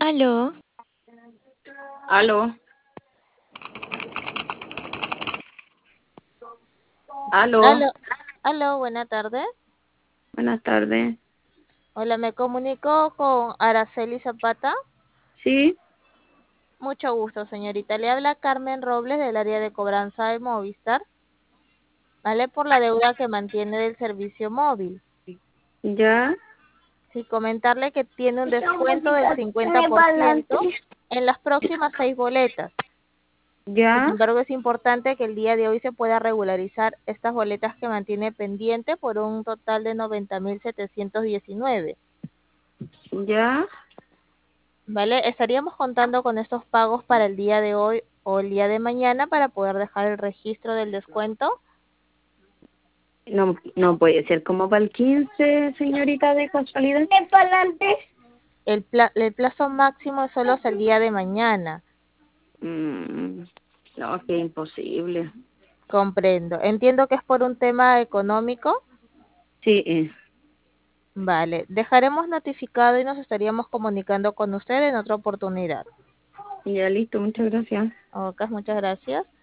Aló, Aló, aló, Aló, aló, buena tarde. buenas tardes. Hola, me comunico con Araceli Zapata. Sí, Mucho gusto, señorita. Le habla Carmen Robles del área de cobranza de Movistar. ¿Vale? Por la deuda que mantiene del servicio móvil. ya, Sí, comentarle que tiene un esa descuento del música tiene 50% balance. en las próximas 6 boletas. Sin Ya, embargo, es importante que el día de hoy se pueda regularizar estas boletas que mantiene pendiente por un total de 90.719. ya. ¿Vale? Estaríamos contando con estos pagos para el día de hoy o el día de mañana para poder dejar el registro del descuento. No, no puede ser como para el 15, señorita, de casualidad. ¿Qué balance? El plazo máximo es solo hasta el día de mañana. Mm, no, que imposible. Comprendo. Entiendo que es por un tema económico. Sí, Vale. Dejaremos notificado y nos estaríamos comunicando con usted en otra oportunidad. ya listo, muchas gracias. Ok, muchas gracias.